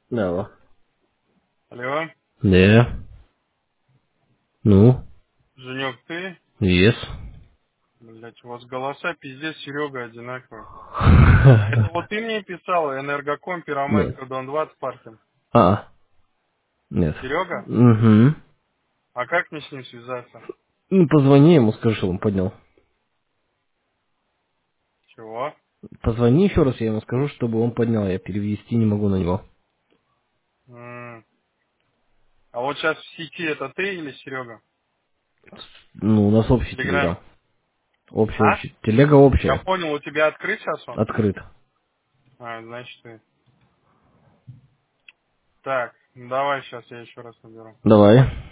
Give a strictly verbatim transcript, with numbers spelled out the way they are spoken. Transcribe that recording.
Да. Алло, Да. Ну, Женек, ты? yes. Блять, у вас голоса пиздец, Серега, одинаковые. Это вот ты мне писал, Энергоком, Нет. Пироманка, Дон двадцать Паркин. А, нет. Серега? Угу. А как мне с ним связаться? Ну, позвони ему, скажи, что он поднял. Чего? Позвони еще раз, я ему скажу, чтобы он поднял. Я перевести не могу на него. М. А вот сейчас в сети это ты или Серега? Ну, у нас В общий Телеграме. телеграм. Общий, А? общий. Телега Я общая. понял, у тебя открыт сейчас он? Открыт. А, значит ты. Так, ну давай сейчас я еще раз наберу. Давай.